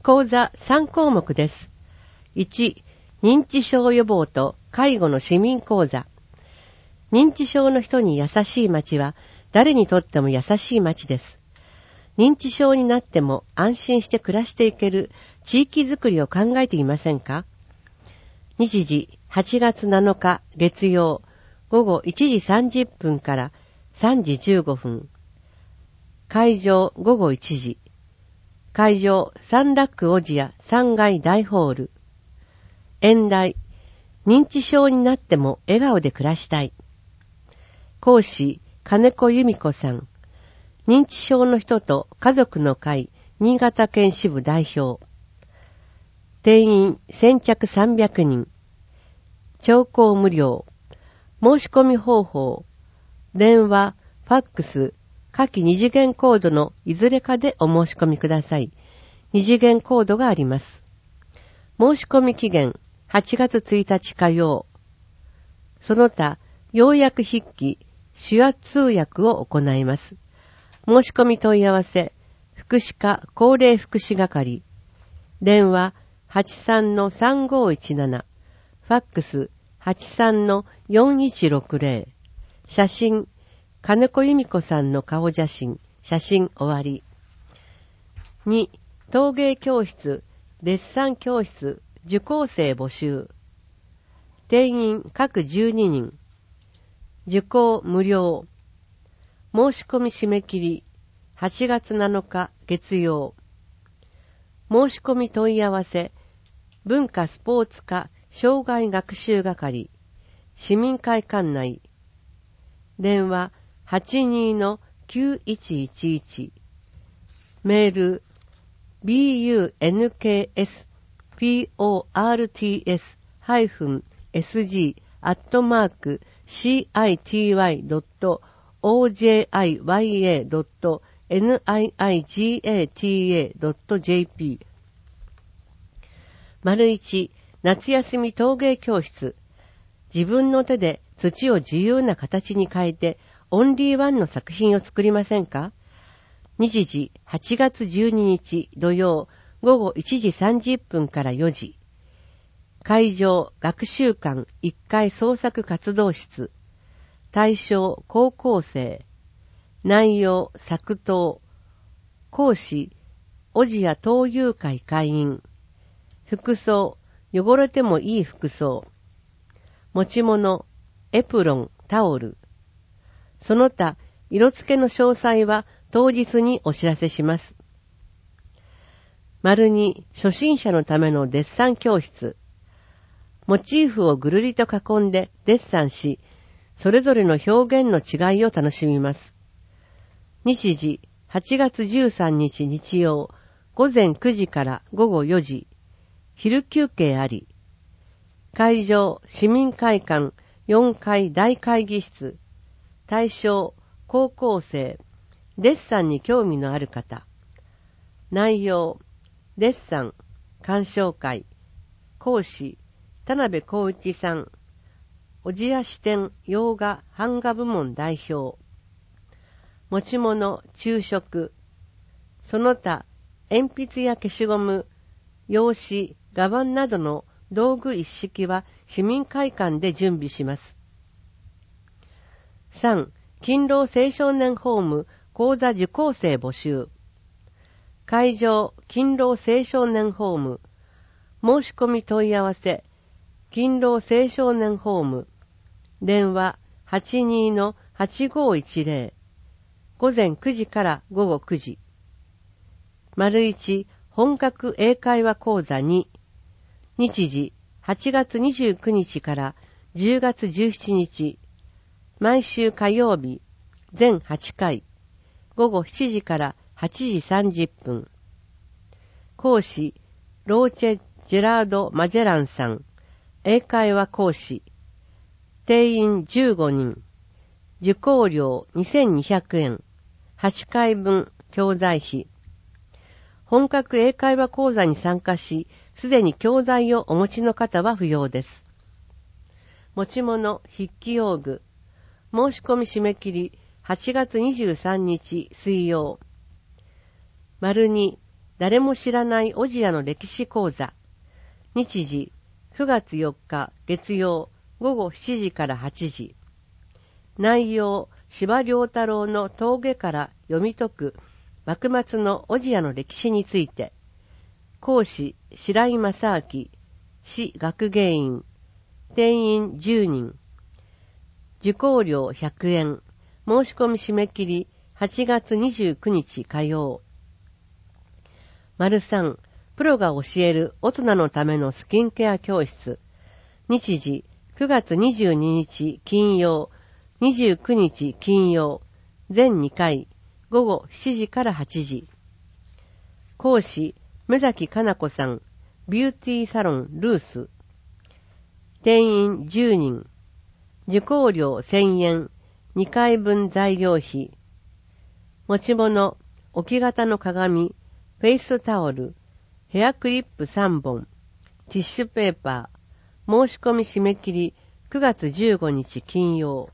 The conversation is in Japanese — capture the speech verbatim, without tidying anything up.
講座さん項目です。いち、認知症予防と介護の市民講座。認知症の人に優しい街は誰にとっても優しい街です。認知症になっても安心して暮らしていける地域づくりを考えていませんか？日時はちがつなのか月曜午後いちじさんじゅっぷんからさんじじゅうごふん。会場午後いちじ。会場サンラックオジアさんがい大ホール。演題、認知症になっても笑顔で暮らしたい。講師、金子由美子さん。認知症の人と家族の会、新潟県支部代表。定員先着さんびゃくにん。聴講無料。申し込み方法。電話、ファックス、下記二次元コードのいずれかでお申し込みください。二次元コードがあります。申し込み期限はちがつついたち火曜。その他、要約筆記、手話通訳を行います。申し込み問い合わせ、福祉課高齢福祉係。電話 はちさんのさんごいちなな。ファックス はちさんのよんいちろくぜろ。写真、金子由美子さんの顔写真、写真終わり。に、陶芸教室、デッサン教室、受講生募集。定員各じゅうににん。受講無料。申し込み締め切り、はちがつなのか月曜。申し込み問い合わせ、文化スポーツ課障害学習係、市民会館内。電話はちにーのきゅういちいちいち。メール ビーユーエヌケーエスポーティーエス エスジー アットマーク シーアイティーワイ ドット オージェーアイワイエー ドット ニガタ ドット ジェーピー。丸一、夏休み陶芸教室。自分の手で土を自由な形に変えてオンリーワンの作品を作りませんか？日時はちがつじゅうににち土曜午後いちじさんじゅっぷんからよじ。会場学習館いっかい創作活動室。対象高校生。内容作陶。講師小千谷陶友会会員。服装汚れてもいい服装。持ち物エプロンタオル。その他色付けの詳細は当日にお知らせします。丸に、初心者のためのデッサン教室。モチーフをぐるりと囲んでデッサンし、それぞれの表現の違いを楽しみます。日時はちがつじゅうさんにち日曜午前くじから午後よじ。昼休憩あり。会場市民会館よんかい大会議室。対象高校生。デッサンに興味のある方。内容デッサン鑑賞会。講師田辺光一さん。小千谷支店洋画版画部門代表。持ち物昼食。その他鉛筆や消しゴム、用紙、画板などの道具一式は市民会館で準備します。さん. 勤労青少年ホーム講座受講生募集。会場勤労青少年ホーム。申し込み問い合わせ勤労青少年ホーム。電話 はちにーのはちごいちぜろ。午前くじから午後くじ。丸一本格英会話講座に。日時はちがつにじゅうくにちからじゅうがつじゅうしちにち。毎週火曜日全はちかい。午後しちじからはちじさんじゅっぷん。講師ローチェ・ジェラード・マジェランさん。英会話講師。定員じゅうごにん。受講料にせんにひゃくえん。はちかいぶん教材費。本格英会話講座に参加し、すでに教材をお持ちの方は不要です。持ち物筆記用具。申し込み締め切りはちがつにじゅうさんにち水曜。丸に誰も知らないオジアの歴史講座。日時、くがつよっか月曜午後しちじからはちじ。内容、司馬遼太郎の峠から読み解く幕末のオジアの歴史について。講師、白井正明、市学芸員。定員じゅうにん。受講料ひゃくえん。申し込み締め切りはちがつにじゅうくにち火曜。丸さん、プロが教える大人のためのスキンケア教室。日時、くがつにじゅうににち金曜、にじゅうくにち金曜、全にかい、午後しちじからはちじ。講師、目崎かな子さん、ビューティーサロンルース。定員じゅうにん。受講料せんえん、にかいぶん材料費。持ち物、置き型の鏡、フェイスタオル、ヘアクリップさんぼん、ティッシュペーパー。申し込み締め切りくがつじゅうごにち金曜。